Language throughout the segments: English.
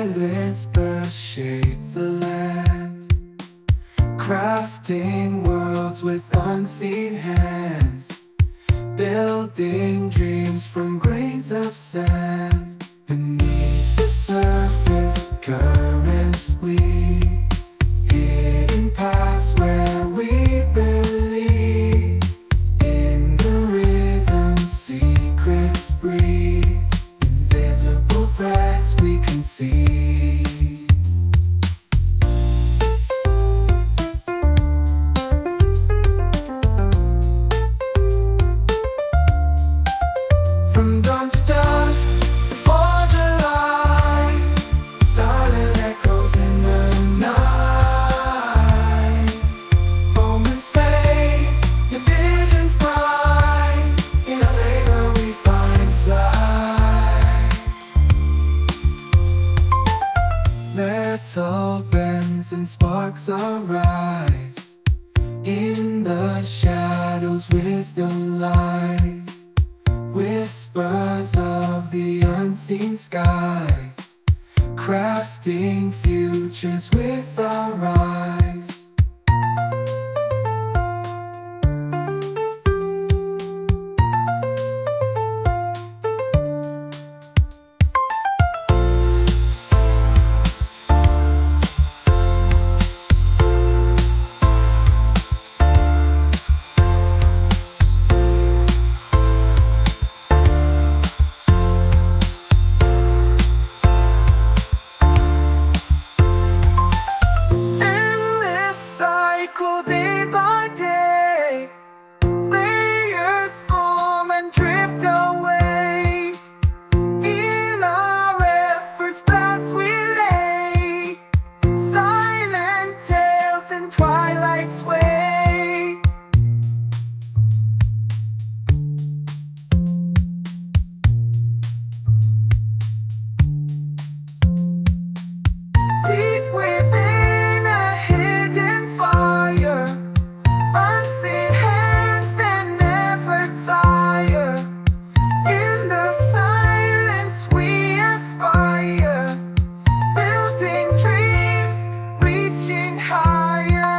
Silence birds shape the land, crafting worlds with unseen hands, building dreams from grains of sand. Beneath the surface, currents we, hidden paths where we believe. In the rhythm, secrets breathe, invisible threads we can see. From dawn to dusk, the forge a line, silent echoes in the night. Moments fade, your visions bright, in our labor we find flight. Metal bends and sparks arise, in the shadows wisdom lies. Whispers of the unseen skies, crafting futures with our eyes. Day by day, layers form and drift away. In our efforts paths we lay, silent tales in twilight sway. Deep within a hidden fire, unseen hands that never tire. In the silence we aspire, building dreams, reaching higher.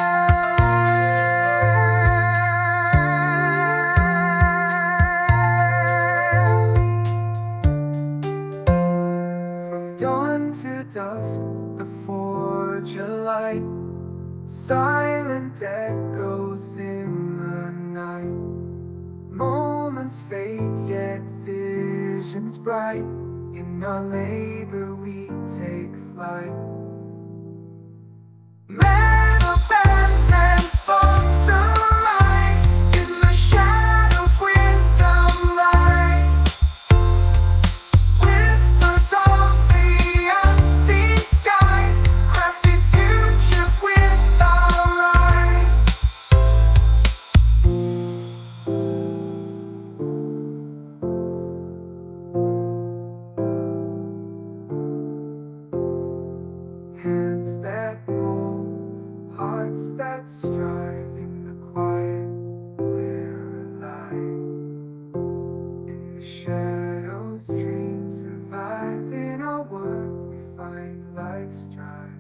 From dawn to dusk, the forge a light, silent echoes in the night. Moments fade, yet visions bright. In our labor we take flight. Metal bends and sparks arise, in the shadows wisdom lies. Whispers of the unseen skies, crafting futures with our eyes. Hands that mold, hearts that strive. In the quiet we're alive. In the shadows dreams survive. In our work we find life's drive.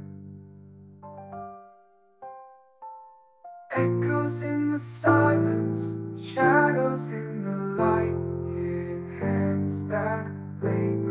Echoes in the silence, shadows in the light, hidden hands that labor